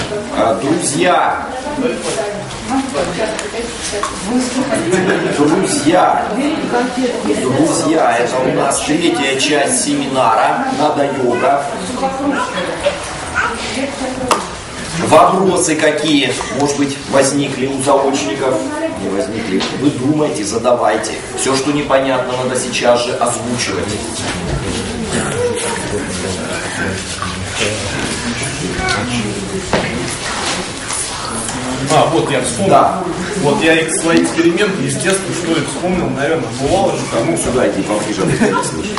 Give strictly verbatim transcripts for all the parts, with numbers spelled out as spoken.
Друзья, друзья, друзья, это у нас третья часть семинара «Нада-йога». Вопросы какие, может быть, возникли у заочников? Не возникли. Вы думайте, задавайте. Все, что непонятно, надо сейчас же озвучивать. А, вот я вспомнил. Да. Вот я свои эксперименты, естественно, что ли, вспомнил, наверное, бывало же тому. Сюда иди, поближе, не слышишь.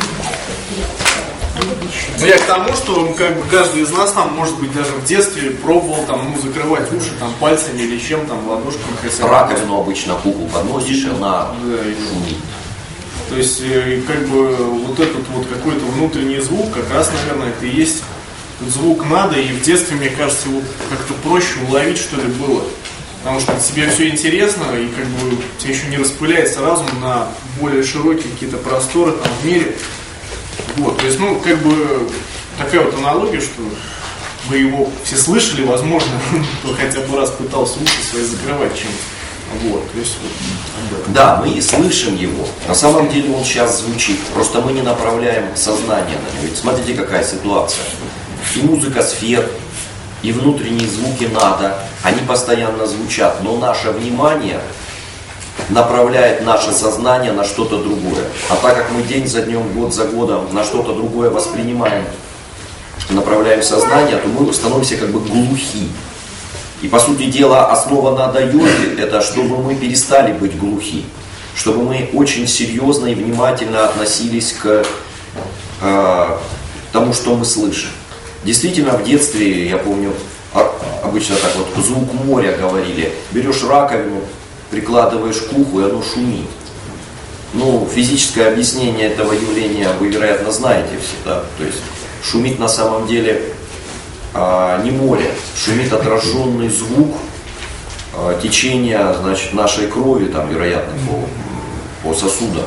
Ну, я к тому, что как бы каждый из нас там, может быть, даже в детстве пробовал там, ну, закрывать уши там пальцами или чем там, ладошками. Раковину обычно куклу подносишь, и она шумит. То есть, как бы, вот этот вот какой-то внутренний звук, как раз, наверное, это и есть звук надо, и в детстве, мне кажется, его как-то проще уловить, что ли, было. Потому что тебе все интересно, и как бы тебе еще не распыляется разум на более широкие какие-то просторы там в мире. Вот, то есть, ну, как бы такая вот аналогия, что вы его все слышали, возможно, кто хотя бы раз пытался уши свои закрывать чем-то. Вот, то есть, вот. Да, мы и слышим его. На самом деле он сейчас звучит. Просто мы не направляем сознание на него. Ведь смотрите, какая ситуация. И музыка сфер, и внутренние звуки надо, они постоянно звучат, но наше внимание направляет наше сознание на что-то другое. А так как мы день за днем, год за годом на что-то другое воспринимаем, направляем сознание, то мы становимся как бы глухи. И по сути дела основа нада-йоги — это чтобы мы перестали быть глухи, чтобы мы очень серьезно и внимательно относились к э, тому, что мы слышим. Действительно, в детстве, я помню, обычно так вот, звук моря говорили. Берешь раковину, прикладываешь к уху, и оно шумит. Ну, физическое объяснение этого явления вы, вероятно, знаете все, да? То есть шумит на самом деле а, не море, шумит отраженный звук а, течения, значит, нашей крови, там, вероятно, по, по сосудам.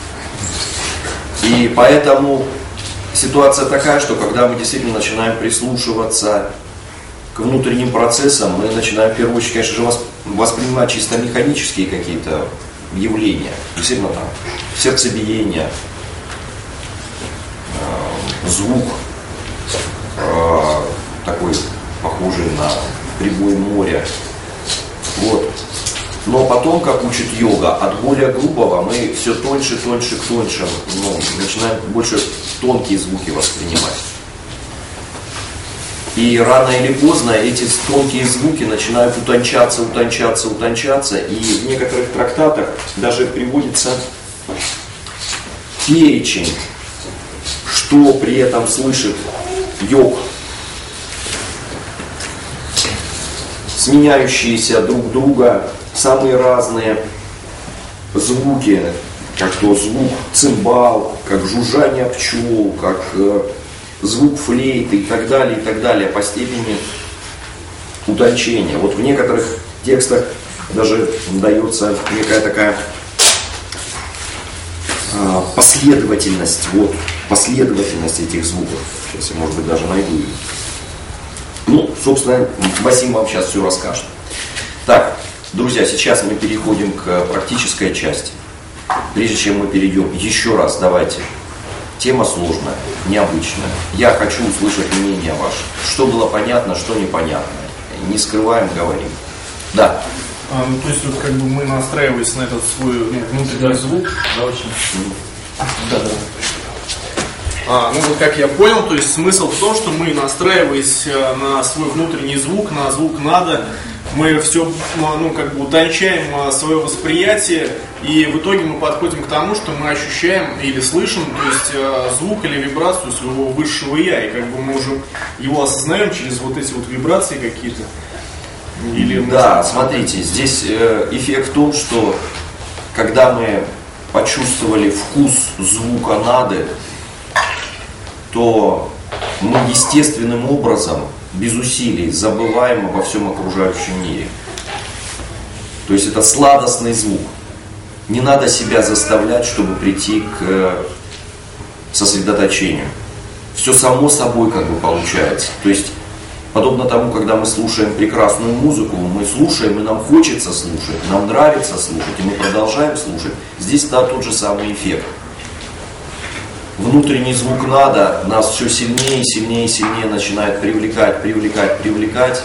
И поэтому ситуация такая, что когда мы действительно начинаем прислушиваться к внутренним процессам, мы начинаем в первую очередь, конечно же, воспринимать чисто механические какие-то явления. Действительно там сердцебиение, э, звук э, такой похожий на прибой моря. Вот. Но потом, как учит йога, от более грубого мы все тоньше, тоньше, тоньше, ну, начинаем больше тонкие звуки воспринимать. И рано или поздно эти тонкие звуки начинают утончаться, утончаться, утончаться. И в некоторых трактатах даже приводится перечень, что при этом слышит йог. Сменяющиеся друг друга самые разные звуки, как то звук цимбал, как жужжание пчел, как э, звук флейты и так далее, и так далее, по степени утончения. Вот в некоторых текстах даже дается некая такая э, последовательность, вот, последовательность этих звуков. Сейчас я, может быть, даже найду ее. Ну, собственно, Васим вам сейчас все расскажет. Так, друзья, сейчас мы переходим к практической части. Прежде чем мы перейдем, еще раз давайте. Тема сложная, необычная. Я хочу услышать мнение ваше. Что было понятно, что непонятно. Не скрываем, говорим. Да. А, ну, то есть, вот, как бы мы настраивались на этот свой, ну, внутренний звук. Да, очень. Да, да. А, ну вот как я понял, то есть смысл в том, что мы, настраиваясь на свой внутренний звук, на звук надо, мы все, ну, как бы утончаем свое восприятие, и в итоге мы подходим к тому, что мы ощущаем или слышим, то есть звук или вибрацию своего высшего я, и как бы мы уже его осознаем через вот эти вот вибрации какие-то. Или да, мы... смотрите, здесь эффект в том, что когда мы почувствовали вкус звука нады, то мы естественным образом, без усилий, забываем обо всем окружающем мире. То есть это сладостный звук. Не надо себя заставлять, чтобы прийти к сосредоточению. Все само собой как бы получается. То есть Подобно тому, когда мы слушаем прекрасную музыку, мы слушаем, и нам хочется слушать, нам нравится слушать, и мы продолжаем слушать. Здесь, да, тот же самый эффект. Внутренний звук нада нас все сильнее, сильнее, сильнее начинает привлекать, привлекать, привлекать.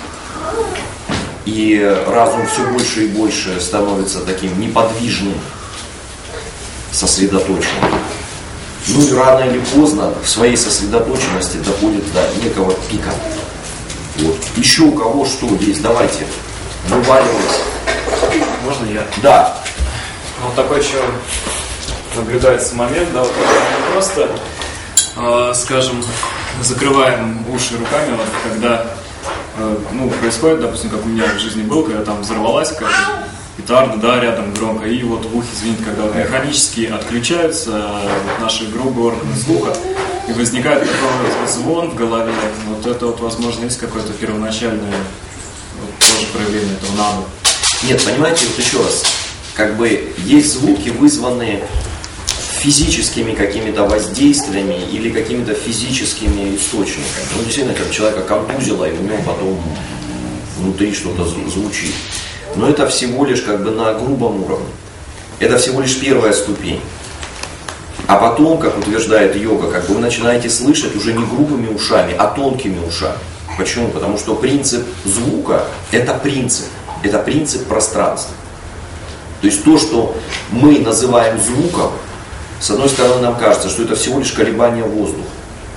И разум все больше и больше становится таким неподвижным, сосредоточенным. Ну и рано или поздно в своей сосредоточенности доходит до некого пика. Вот. Еще у кого что есть, давайте, вываливайте. Можно я? Да. Вот такой еще наблюдается момент, да, вот мы просто, э, скажем, закрываем уши руками, вот, когда, э, ну, происходит, допустим, как у меня в жизни было, когда там взорвалась какая-то петарда, да, рядом громко, и вот в ухе звенит, когда вот механически отключаются э, вот наши грубые органы звука, и возникает такой звон в голове. Вот это вот, возможно, есть какое-то первоначальное вот, тоже проявление этого надо. Нет, понимаете, вот еще раз, как бы есть звуки, вызванные физическими какими-то воздействиями или какими-то физическими источниками. Ну, действительно, как человека контузило, и у него потом внутри что-то звучит. Но это всего лишь как бы на грубом уровне. Это всего лишь первая ступень. А потом, как утверждает йога, как бы вы начинаете слышать уже не грубыми ушами, а тонкими ушами. Почему? Потому что принцип звука – это принцип. Это принцип пространства. То есть то, что мы называем звуком, с одной стороны нам кажется, что это всего лишь колебание воздуха.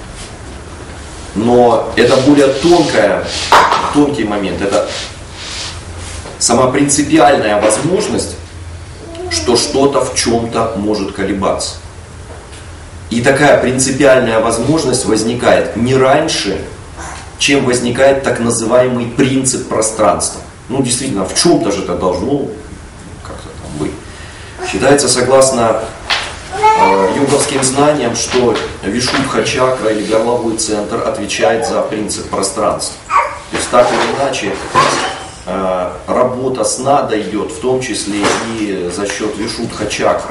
Но это более тонкая, тонкий момент. Это сама принципиальная возможность, что что-то в чем-то может колебаться. И такая принципиальная возможность возникает не раньше, чем возникает так называемый принцип пространства. Ну, действительно, в чем-то же это должно как-то там быть. Считается, согласно э, йоговским знаниям, что Вишудха чакра или горловой центр отвечает за принцип пространства. То есть так или иначе э, работа с нада идет, в том числе и за счет Вишудха чакры.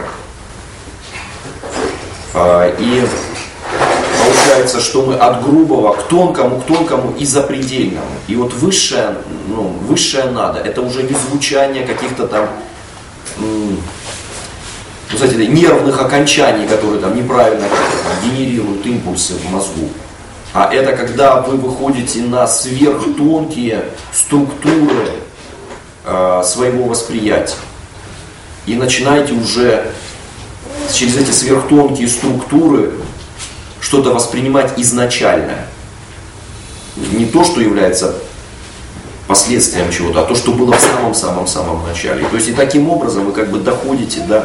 Э, и получается, что мы от грубого к тонкому, к тонкому и запредельному. И вот высшее, ну, высшее надо, это уже не звучание каких-то там, м, ну, знаете, нервных окончаний, которые там неправильно там, генерируют импульсы в мозгу. А это когда вы выходите на сверхтонкие структуры э, своего восприятия. И начинаете уже через эти сверхтонкие структуры что-то воспринимать изначальное. Не то, что является последствием чего-то, а то, что было в самом-самом-самом начале. То есть и таким образом вы как бы доходите до,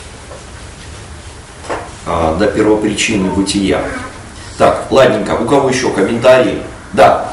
а, до первопричины бытия. Так, ладненько, у кого еще комментарии? Да.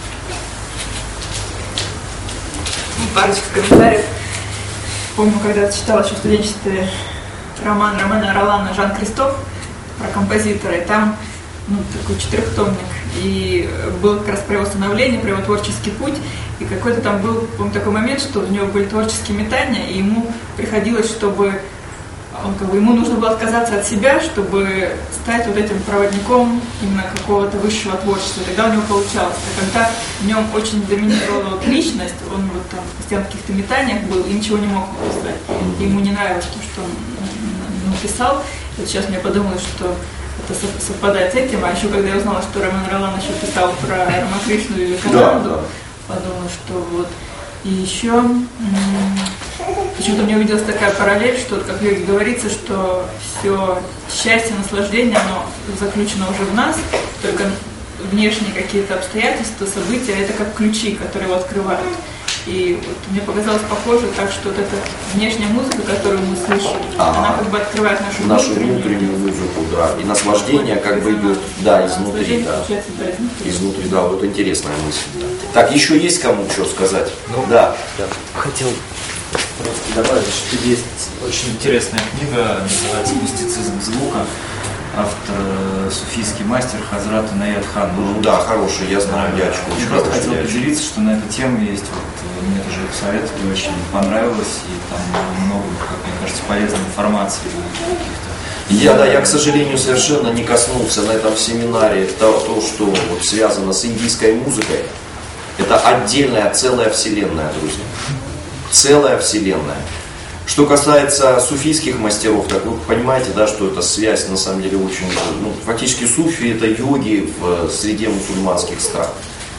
Парочка комментариев. Помню, когда читала еще в студенчестве роман Ромена Ролана «Жан Кристоф» про композитора, и там ну, такой четырехтомник, и был как раз про его становление, про его творческий путь, и какой-то там был, помню, такой момент, что у него были творческие метания, и ему приходилось, чтобы, он, как бы, ему нужно было отказаться от себя, чтобы стать вот этим проводником именно какого-то высшего творчества, и тогда у него получалось. А когда в нем очень доминировала вот личность, он вот там постоянно в каких-то метаниях был и ничего не мог написать, ему не нравилось то, что он написал. Вот сейчас мне подумалось, что это совпадает с этим, а еще когда я узнала, что Роман Ролан еще писал про Рамакришну и Вивекананду, да, да. Подумала, что вот. И еще м- почему-то мне увиделась такая параллель, что, как в йоге говорится, что все счастье, наслаждение, оно заключено уже в нас, только внешние какие-то обстоятельства, события, это как ключи, которые его открывают. И вот мне показалось похоже так, что вот эта внешняя музыка, которую мы слышим, ага. она как бы открывает нашу, нашу внутреннюю музыку, да. И наслаждение как бы идет, да, изнутри, да. да. Изнутри. Изнутри, да, вот интересная мысль. Да. Так, еще есть кому что сказать? Ну, да. да. Хотел просто добавить, что есть очень интересная книга, называется «Мистицизм звука». Автор э, суфийский мастер Хазрат Инаят Хан. Ну да, хороший, я знаю, да, дядечку. Я просто хотел поделиться, что на эту тему есть, вот, мне тоже советовали, очень понравилось, и там много, как мне кажется, полезной информации, каких-то Я, да, я, к сожалению, совершенно не коснулся на этом семинаре того, то, что вот связано с индийской музыкой. Это отдельная, целая вселенная, друзья. Целая вселенная. Что касается суфийских мастеров, так вы понимаете, да, что эта связь на самом деле очень... Ну, фактически суфи это йоги в среде мусульманских стран.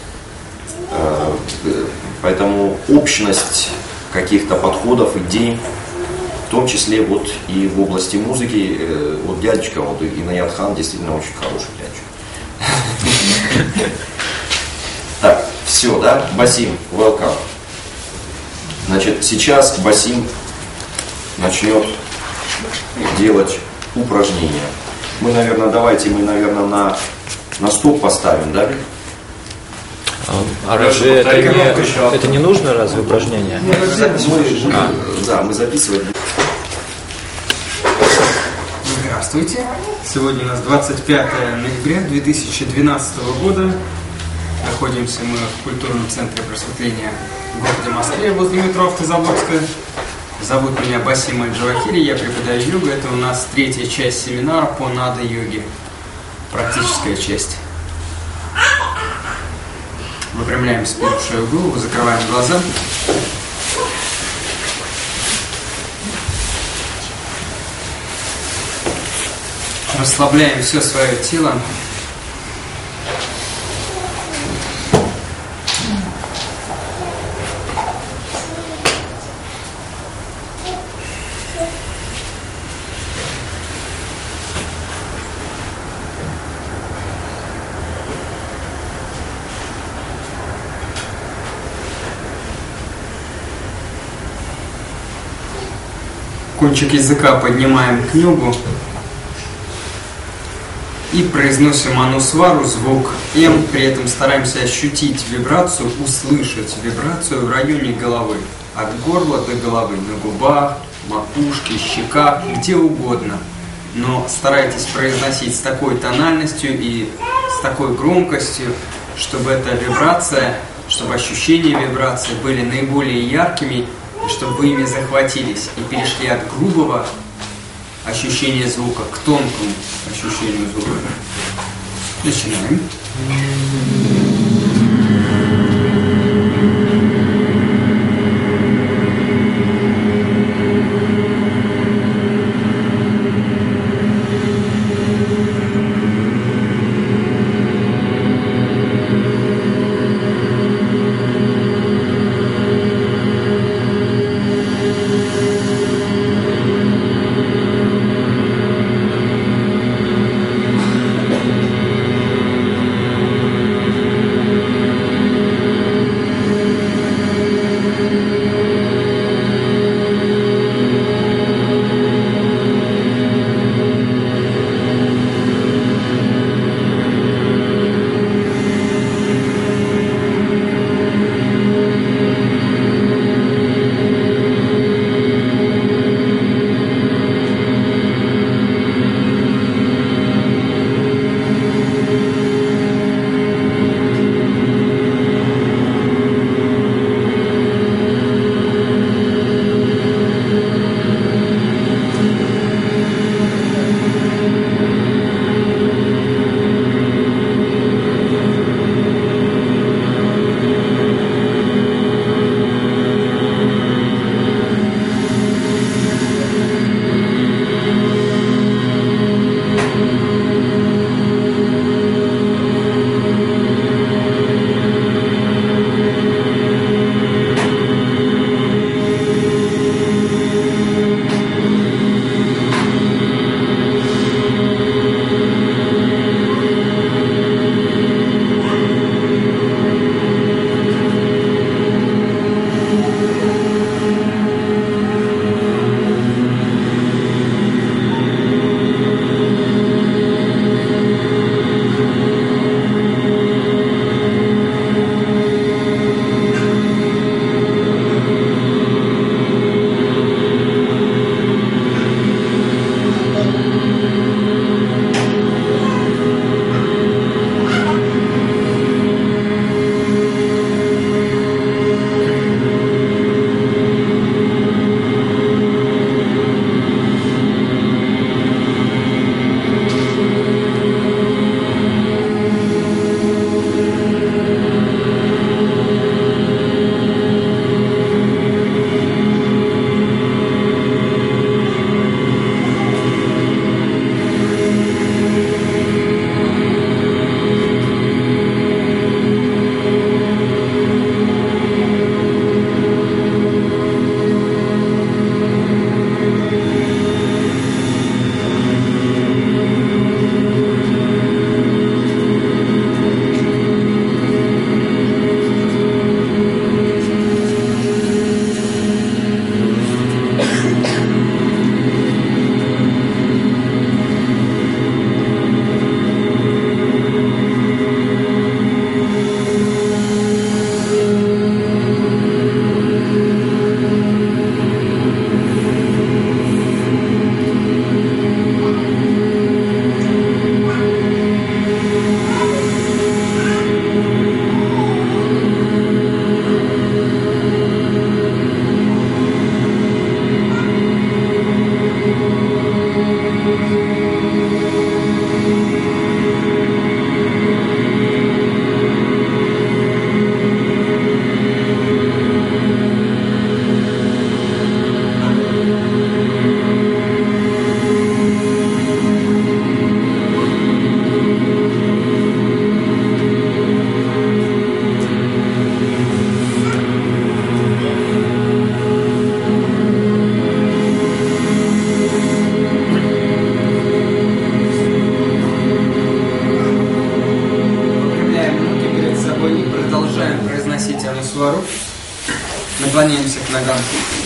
Поэтому общность каких-то подходов, идей, в том числе вот и в области музыки, вот дядечка, вот Инаят Хан действительно очень хороший дядечка. Так, все, да? Басим, welcome. Значит, сейчас Басим начнет делать упражнения. Мы, наверное, давайте мы, наверное, на, на стоп поставим, да? А разве это не, это не нужно, разве упражнение? Мы, а. Да, мы записываем. Здравствуйте. Сегодня у нас двадцать пятое ноября две тысячи двенадцатого года. Находимся мы в культурном центре просветления в городе Москве, возле метро Автозаводская. Зовут меня Басим Аль-Джавахири, я преподаю йогу. Это у нас третья часть семинара по нада-йоге. Практическая часть. Выпрямляем спину, шею, голову, закрываем глаза. Расслабляем все свое тело. Кончик языка поднимаем к небу и произносим анусвару, звук М, при этом стараемся ощутить вибрацию, услышать вибрацию в районе головы, от горла до головы, на губах, макушке, щеках, где угодно. Но старайтесь произносить с такой тональностью и с такой громкостью, чтобы эта вибрация, чтобы ощущения вибрации были наиболее яркими, и чтобы вы ими захватились и перешли от грубого ощущения звука к тонкому ощущению звука. Начинаем. Анусвару. Наклоняемся к ногам.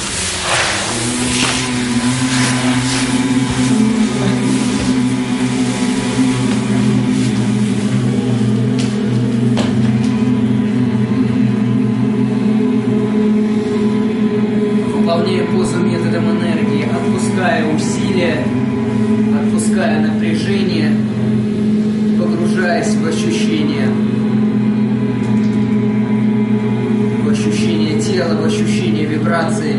Выполняя позу методом энергии, отпуская усилия, отпуская напряжение, погружаясь в ощущения, в ощущение тела, в ощущение вибраций.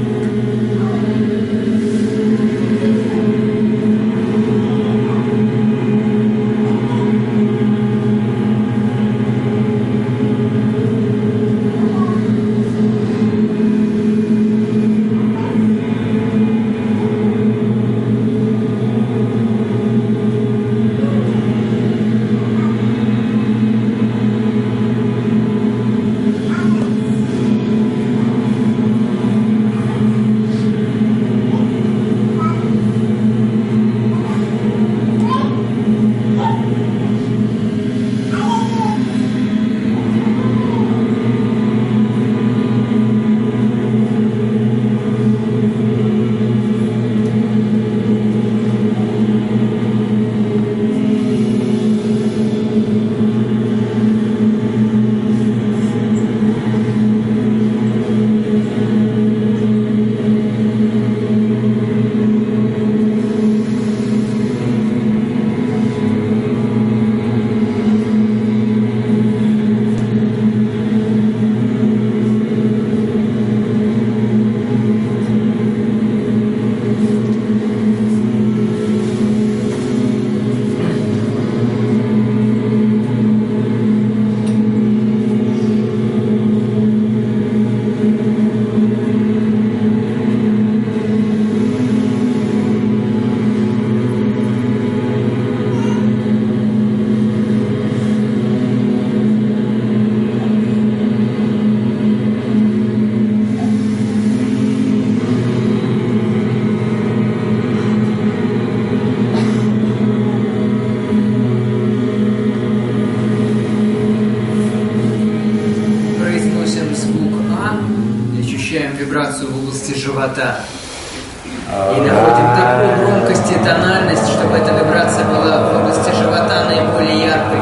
Вибрацию в области живота. И находим такую громкость и тональность, чтобы эта вибрация была в области живота наиболее яркой.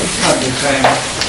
Отдыхаем.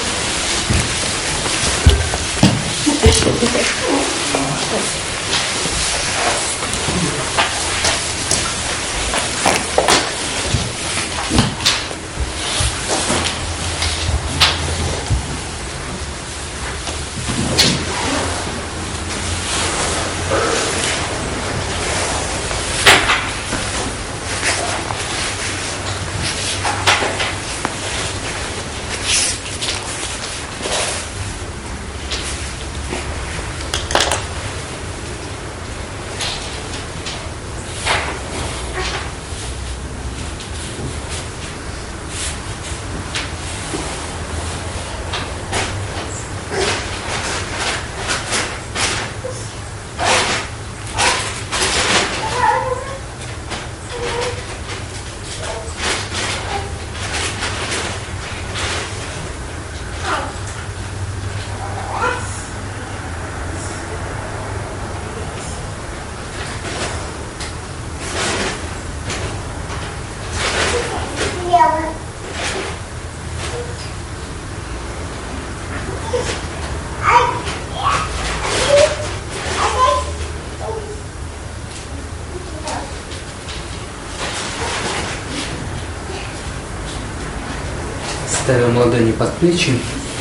Ставим ладони под плечи.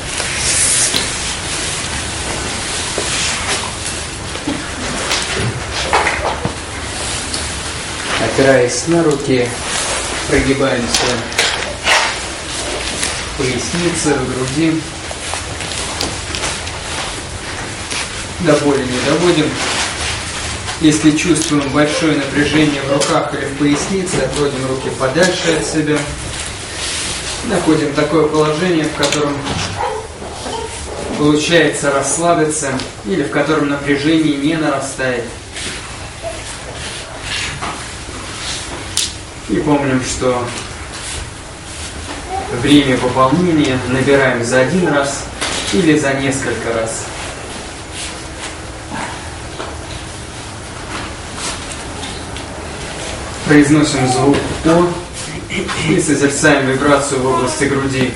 Опираясь на руки, прогибаемся в пояснице, в груди. До боли не доводим. Если чувствуем большое напряжение в руках или в пояснице, отводим руки подальше от себя. Находим такое положение, в котором получается расслабиться или в котором напряжение не нарастает. И помним, что время пополнения набираем за один раз или за несколько раз. Произносим звук «О» и созерцаем вибрацию в области груди.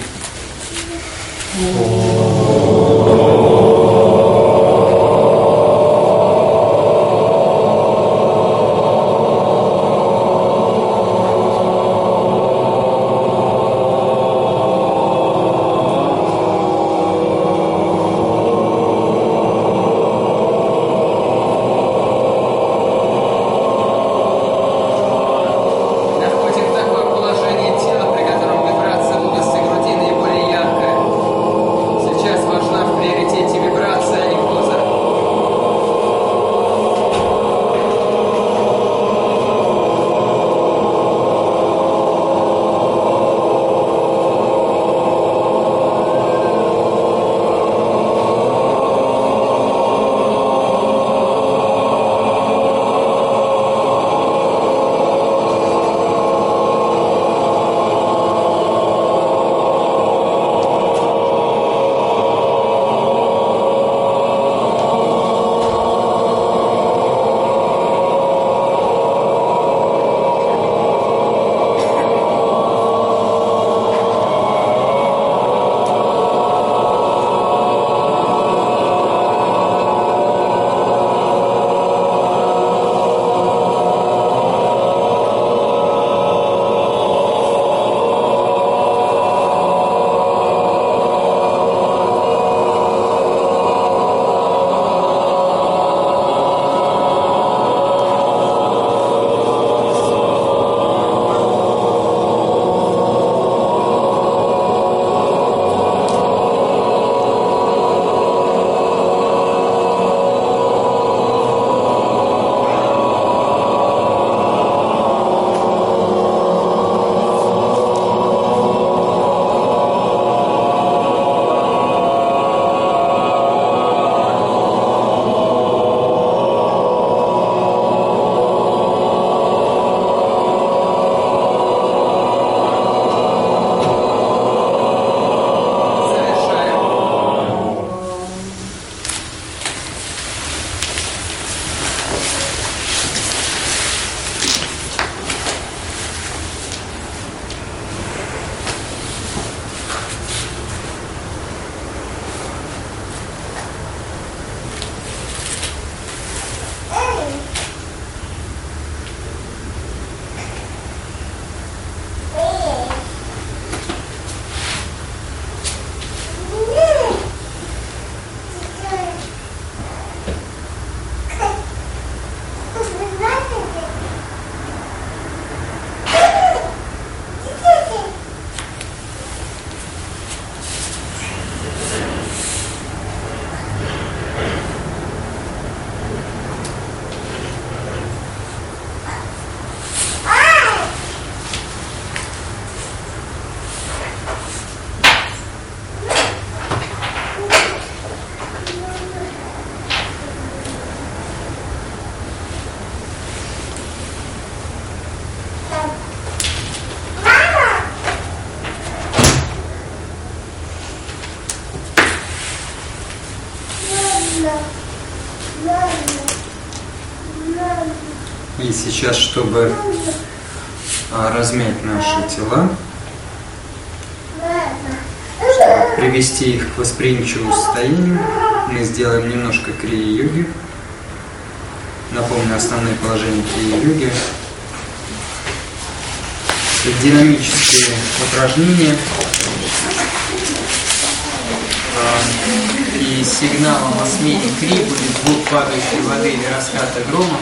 И сейчас, чтобы а, размять наши тела, чтобы привести их к восприимчивому состоянию, мы сделаем немножко крия-йоги. Напомню основные положения крия-йоги. Динамические упражнения. И сигналом о смене кри будет звук падающей воды или раската грома.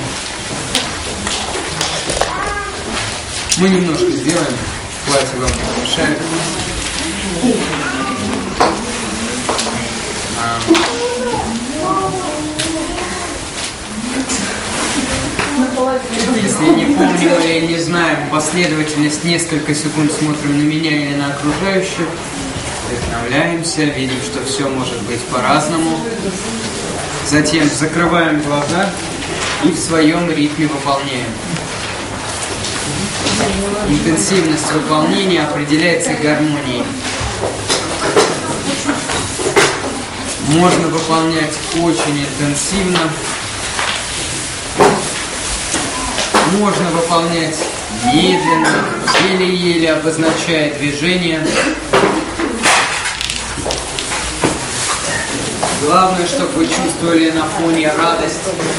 Мы немножко сделаем, платье вам не мешает. А. Если не помним или не знаем последовательность, несколько секунд смотрим на меня или на окружающих, вдохновляемся, видим, что все может быть по-разному. Затем закрываем глаза и в своем ритме выполняем. Интенсивность выполнения определяется гармонией. Можно выполнять очень интенсивно. Можно выполнять медленно, еле-еле обозначая движение. Главное, чтобы вы чувствовали на фоне радость.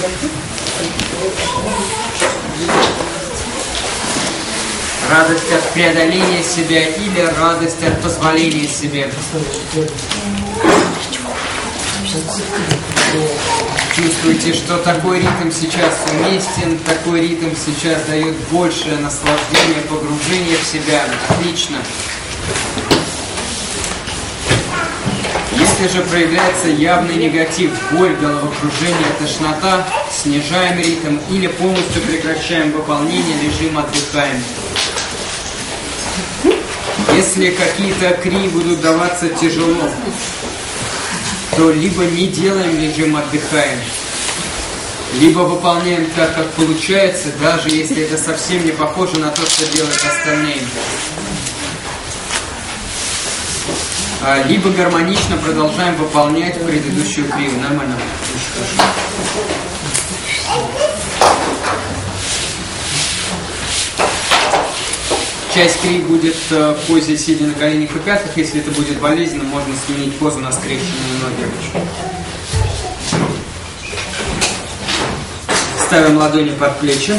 Радость от преодоления себя или радость от позволения себе. Чувствуете, что такой ритм сейчас уместен, такой ритм сейчас дает большее наслаждение, погружение в себя. Отлично. Если же проявляется явный негатив, боль, головокружение, тошнота, снижаем ритм или полностью прекращаем выполнение, лежим, отдыхаем. Если какие-то кри будут даваться тяжело, то либо не делаем, лежим, отдыхаем, либо выполняем так, как получается, даже если это совсем не похоже на то, что делают остальные. Либо гармонично продолжаем выполнять предыдущую крию. Нормально. Часть крии будет в позе сидя на коленях и пятках. Если это будет болезненно, можно сменить позу на скрещенные ноги. Ставим ладони под плечи.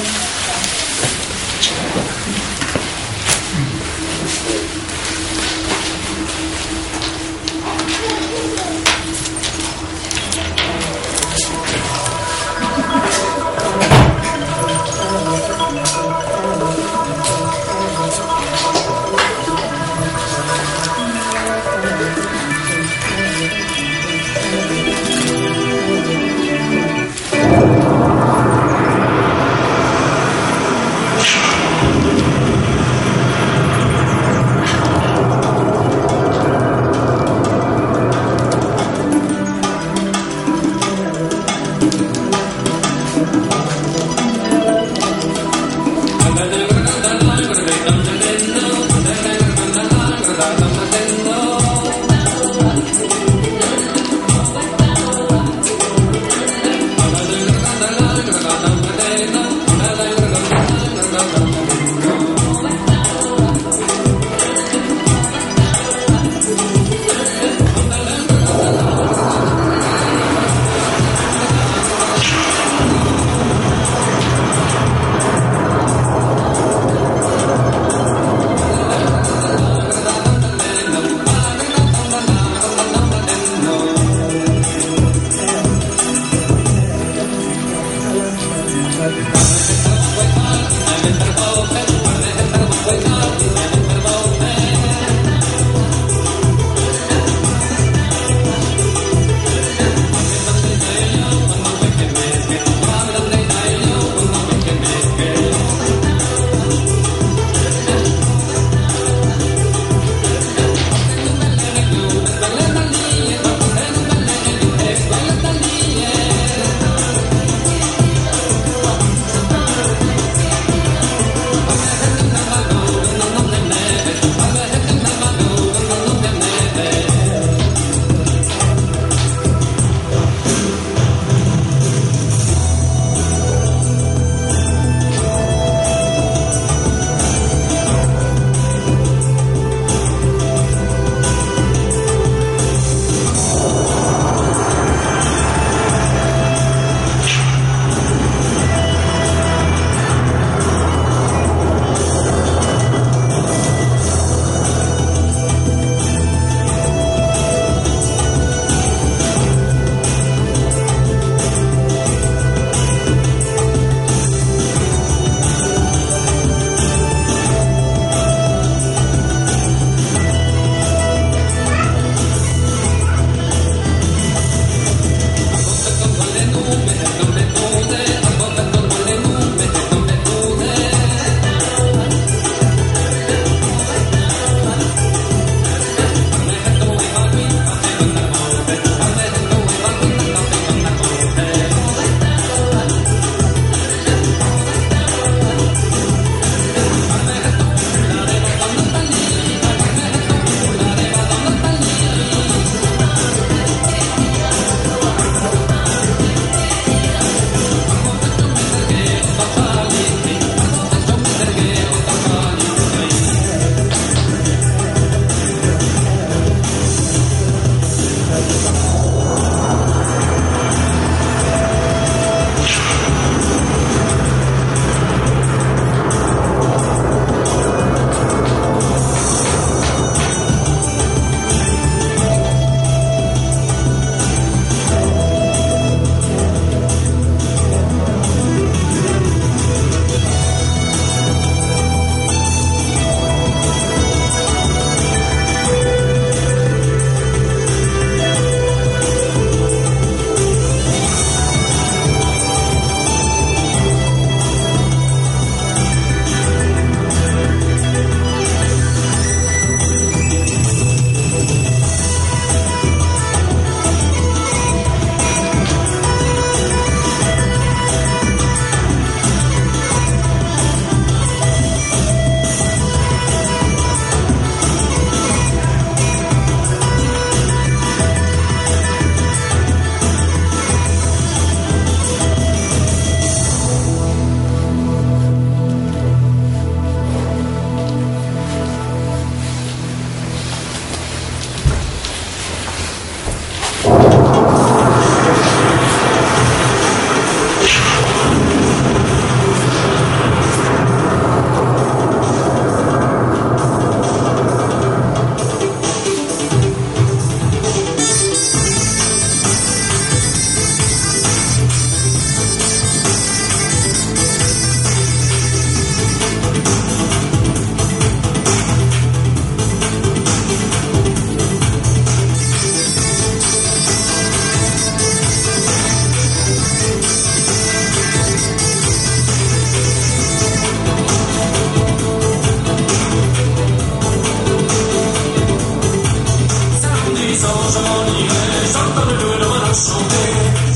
ans je m'en irai, j'entends le loup, le renard chanter.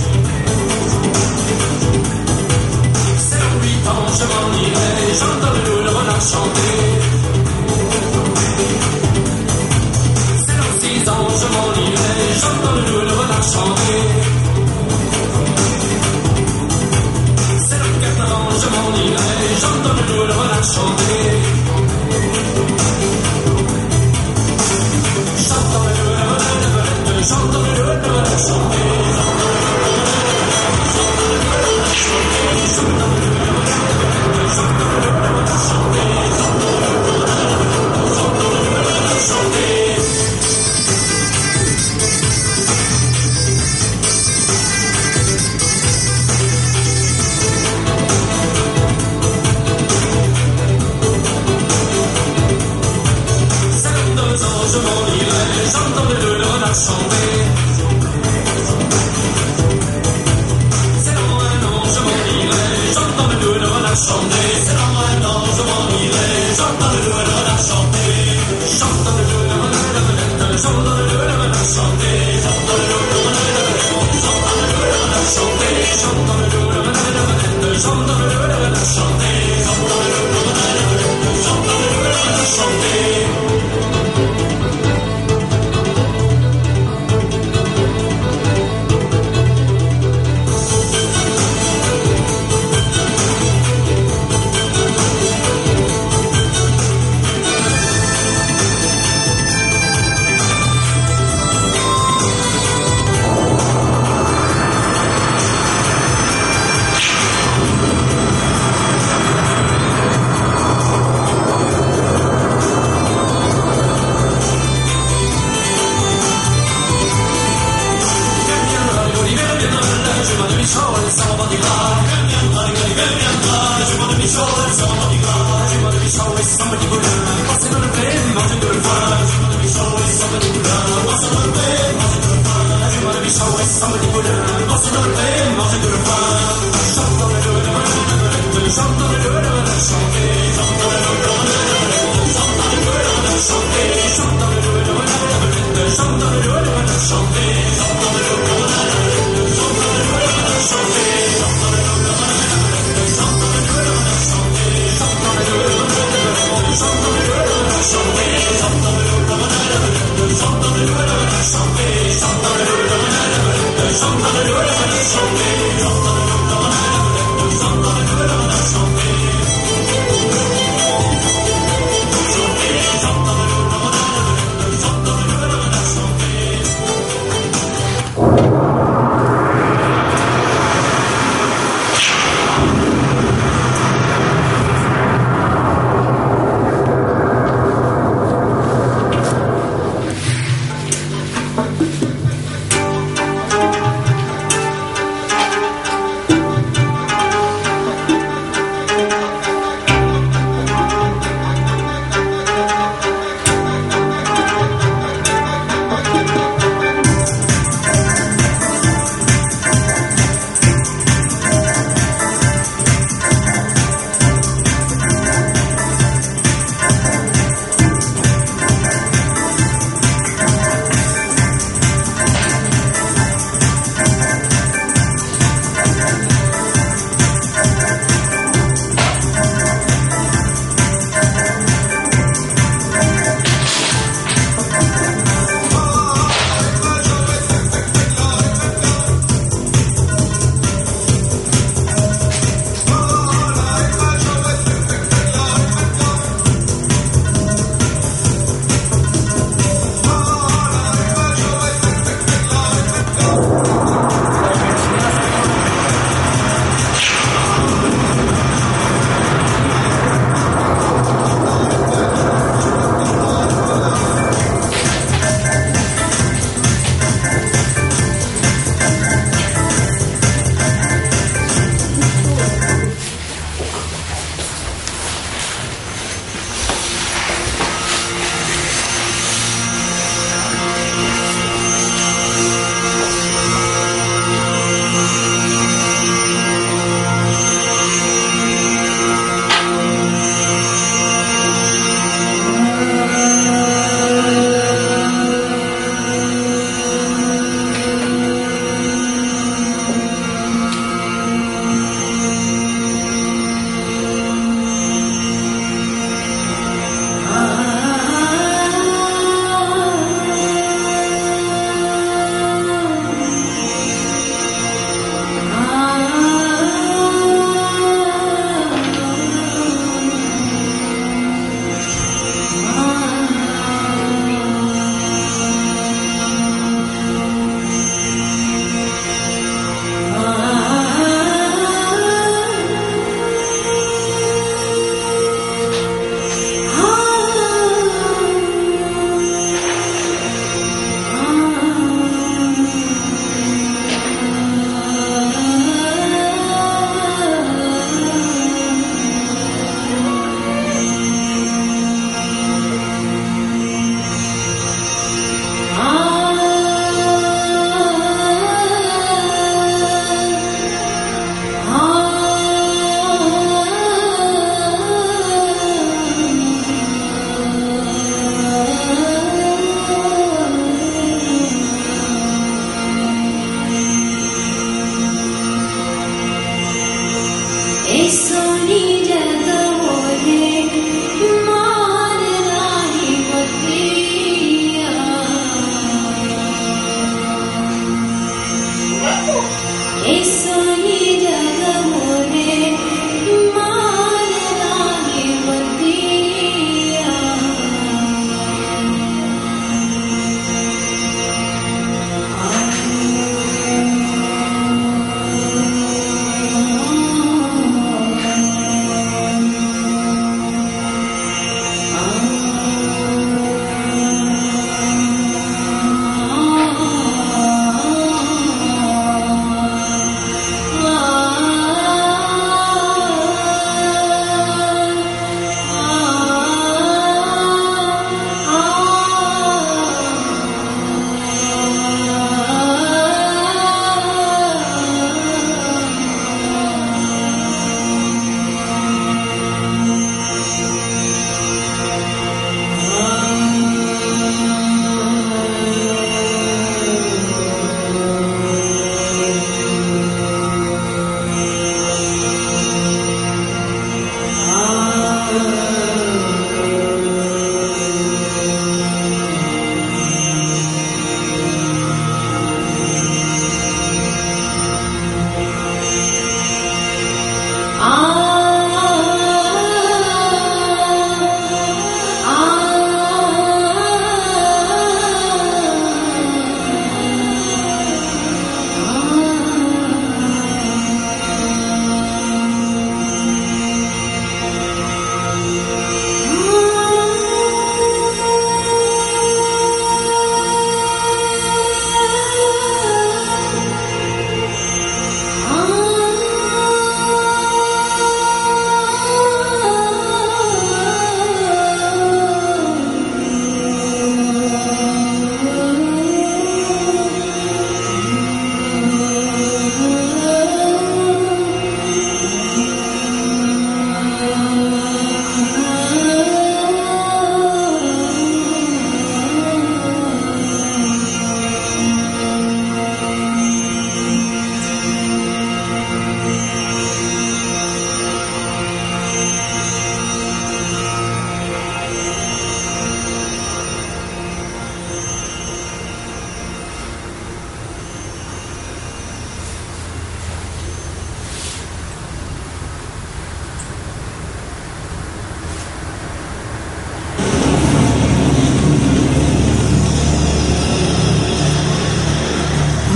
C'est dans huit ans je m'en irai, j'entends le loup, le renard chanter. C'est dans six ans je m'en irai, j'entends le loup, le renard chanter. C'est dans quatre ans je m'en irai, j'entends le loup, le renard chanter. J'entends le loup, le renard, j'entends le loup, le renard chanter.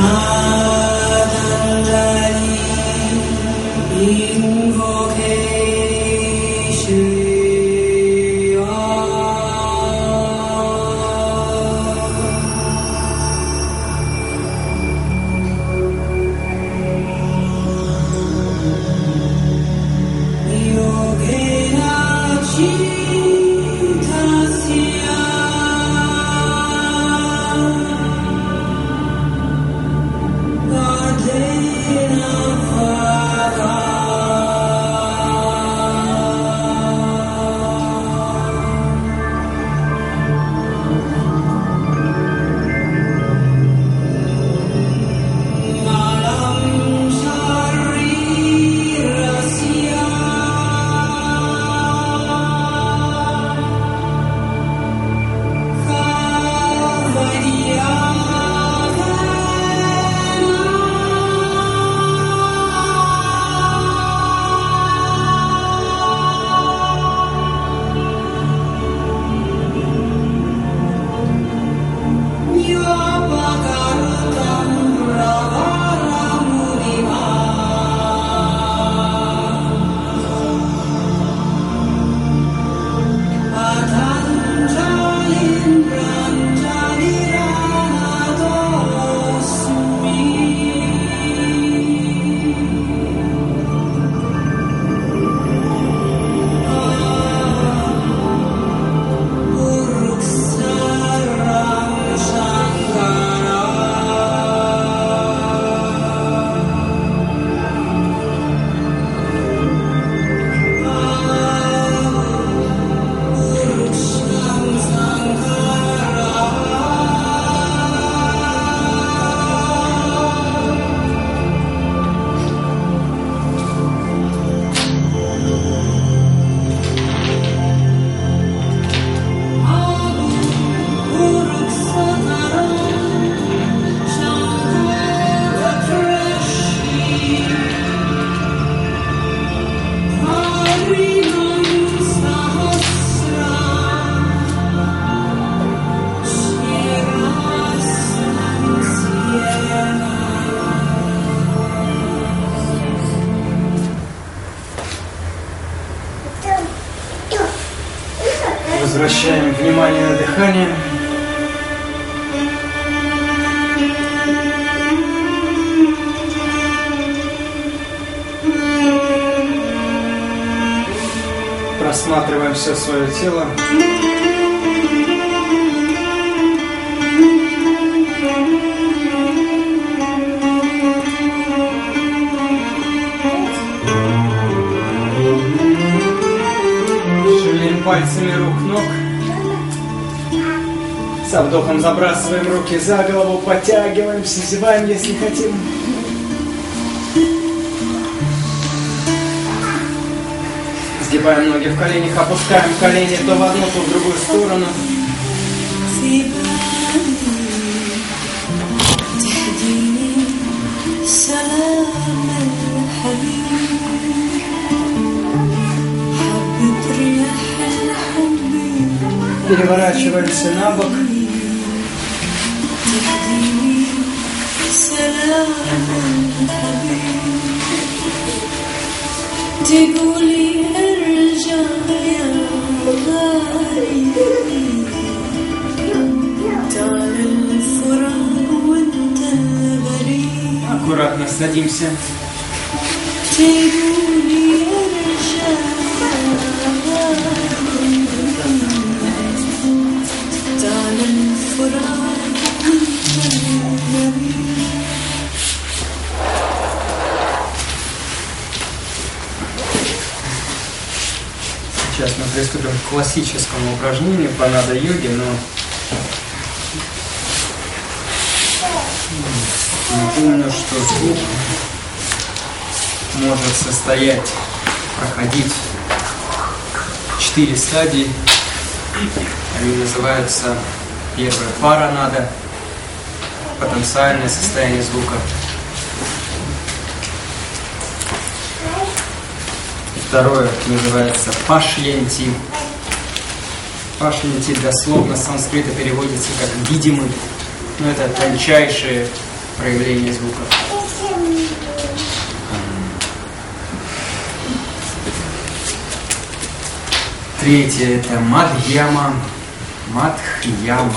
Возвращаем внимание на дыхание. Просматриваем все свое тело. Шевелим пальцами рук, ног. Со вдохом забрасываем руки за голову, подтягиваемся, зеваем, если хотим. Сгибаем ноги в коленях, опускаем колени то в одну, то в другую сторону. Переворачиваемся на бок. Аккуратно садимся. Сейчас мы приступим к классическому упражнению по нада-йоге, но напомню, что звук может состоять, проходить четыре стадии. Они называются: первая пара нада, потенциальное состояние звука. Второе называется пашьянти. Пашьянти дословно с санскрита переводится как видимый. Но это тончайшие проявления звука. Третье это мадхьяма. Мадхьяма.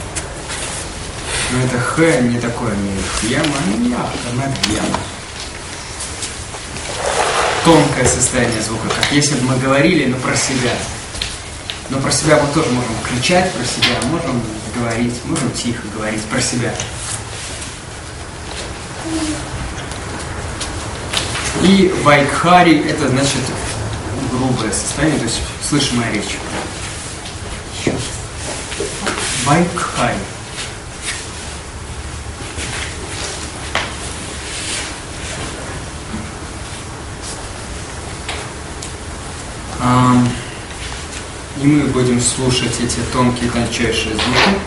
Но это х не такое, не хьяма, а не мягко, мадхьяма. Тонкое состояние звука, как если бы мы говорили, но про себя. Но про себя мы тоже можем кричать про себя, можем говорить, можем тихо говорить про себя. И вайкхари это значит грубое состояние, то есть слышимая речь. Вайкхари. И мы будем слушать эти тонкие, тончайшие звуки.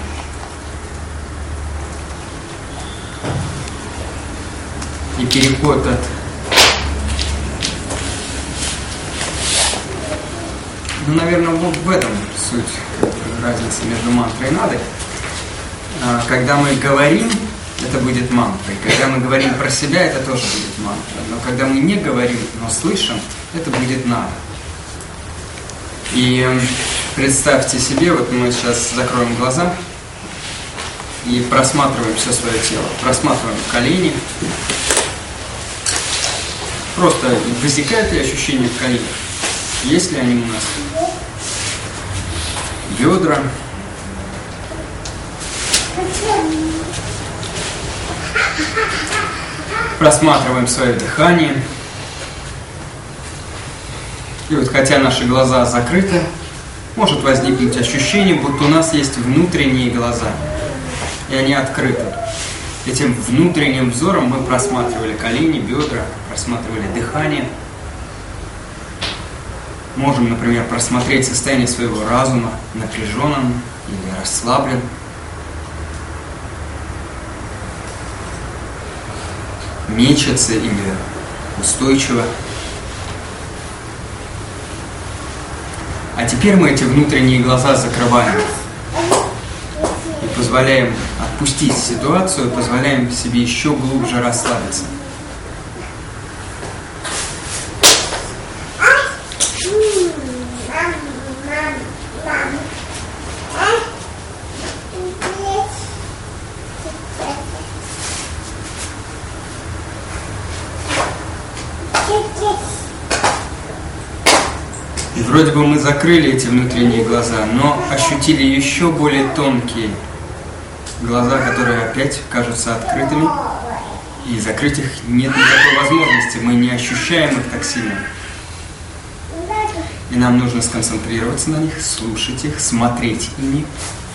И переход от ну, наверное, вот в этом суть разницы между мантрой и надой. Когда мы говорим, это будет мантрой. Когда мы говорим про себя, это тоже будет мантра. Но когда мы не говорим, но слышим, это будет нада. И представьте себе, вот мы сейчас закроем глаза и просматриваем все свое тело. Просматриваем колени. Просто возникают ли ощущения в коленях? Есть ли они у нас? Бедра. Просматриваем свое дыхание. И вот хотя наши глаза закрыты, может возникнуть ощущение, будто у нас есть внутренние глаза. И они открыты. Этим внутренним взором мы просматривали колени, бедра, просматривали дыхание. Можем, например, просмотреть состояние своего разума, напряженным или расслабленным. Мечется или устойчиво. А теперь мы эти внутренние глаза закрываем и позволяем отпустить ситуацию, позволяем себе еще глубже расслабиться. И вроде бы мы закрыли эти внутренние глаза, но ощутили еще более тонкие глаза, которые опять кажутся открытыми. И закрыть их нет никакой возможности, мы не ощущаем их так сильно. И нам нужно сконцентрироваться на них, слушать их, смотреть ими.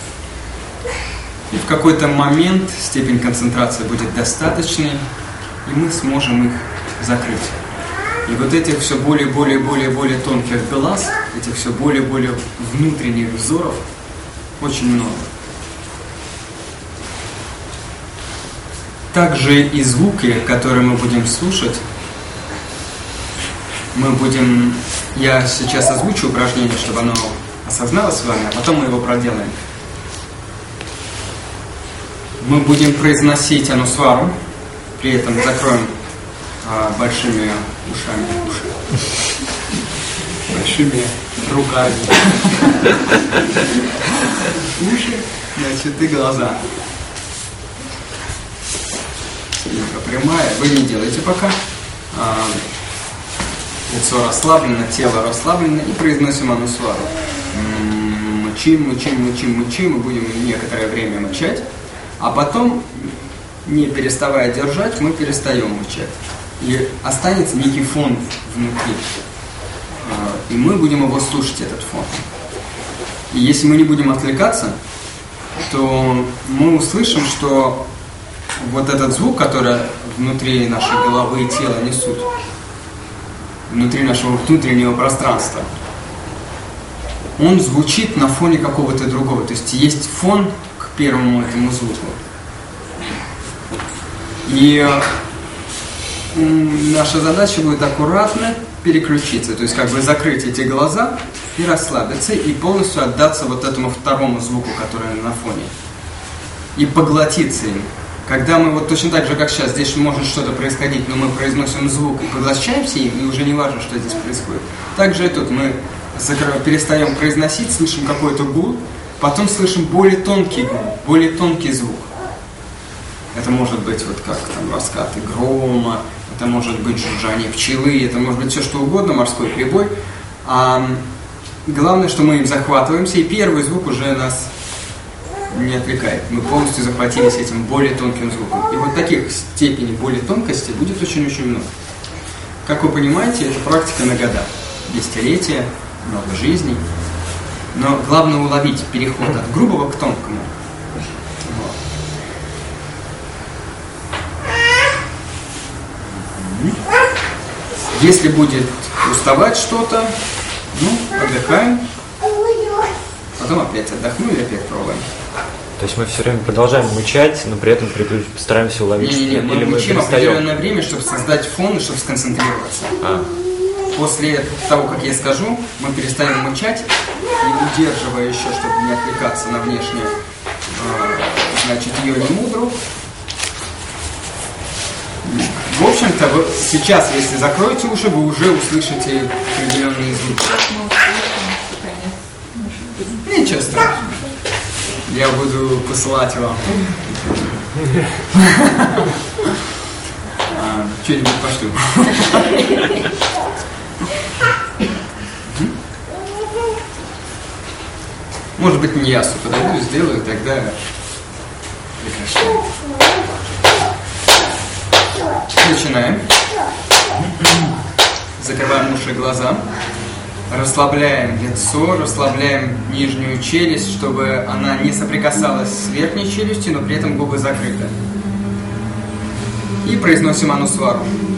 И в какой-то момент степень концентрации будет достаточной, и мы сможем их закрыть. И вот этих все более, более, более, более тонких глаз, этих все более, более внутренних взоров очень много. Также и звуки, которые мы будем слушать, мы будем... Я сейчас озвучу упражнение, чтобы оно осозналось с вами, а потом мы его проделаем. Мы будем произносить анусвару, при этом закроем а, большими ушами, уши, большими руками, уши, значит, и глаза. Спинка прямая, вы не делайте пока. А, лицо расслаблено, тело расслаблено, и произносим анусвару. Мычим, мычим, мычим, мычим, мы будем некоторое время мычать, а потом, не переставая держать, мы перестаем мычать. И останется некий фон внутри. И мы будем его слушать, этот фон. И если мы не будем отвлекаться, то мы услышим, что вот этот звук, который внутри нашей головы и тела несут, внутри нашего внутреннего пространства, он звучит на фоне какого-то другого. То есть есть фон к первому этому звуку. И наша задача будет аккуратно переключиться, то есть как бы закрыть эти глаза и расслабиться, и полностью отдаться вот этому второму звуку, который на фоне, и поглотиться им. Когда мы вот точно так же, как сейчас, здесь может что-то происходить, но мы произносим звук и поглощаемся им, и уже не важно, что здесь происходит. Также и тут мы закрываем, перестаем произносить, слышим какой-то гул, потом слышим более тонкий гул, более тонкий звук. Это может быть вот как там раскаты грома, это может быть жужжание пчелы, это может быть все что угодно, морской прибой. А главное, что мы им захватываемся, и первый звук уже нас не отвлекает. Мы полностью захватились этим более тонким звуком. И вот таких степеней более тонкости будет очень-очень много. Как вы понимаете, это практика на года. Десятилетия, много жизней. Но главное уловить переход от грубого к тонкому. Вот. Если будет уставать что-то, ну, отдыхаем. Потом опять отдохнули, опять пробуем. То есть мы все время продолжаем мычать, но при этом стараемся уловить. Не-не-не, мы или мычим мы определенное время, чтобы создать фон и чтобы сконцентрироваться. А. После того, как я скажу, мы перестаем мычать и, удерживая еще, чтобы не отвлекаться на внешнее, значит, ее не мудру. В общем-то, вы сейчас, если закроете уши, вы уже услышите определенные звуки. Ничего страшного. Я буду посылать вам что-нибудь пошлю. Может быть, не ясу подойду, сделаю, тогда прекращаем. Начинаем. Закрываем уши и глаза. Расслабляем лицо, расслабляем нижнюю челюсть, чтобы она не соприкасалась с верхней челюстью, но при этом губы закрыты. И произносим Анусвару.